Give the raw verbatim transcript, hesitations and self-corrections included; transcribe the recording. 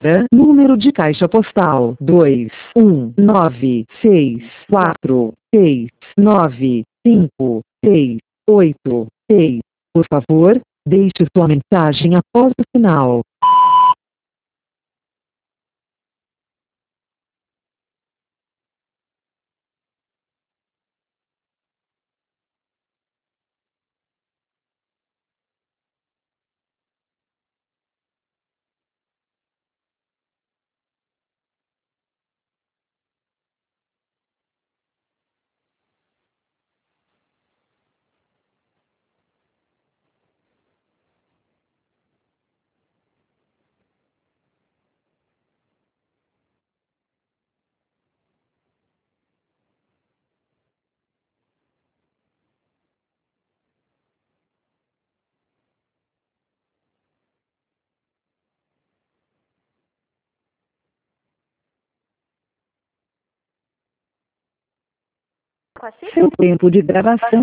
Número de caixa postal dois um nove seis quatro seis nove cinco seis oito seis. Por favor, deixe sua mensagem após o sinal. Seu tempo de gravação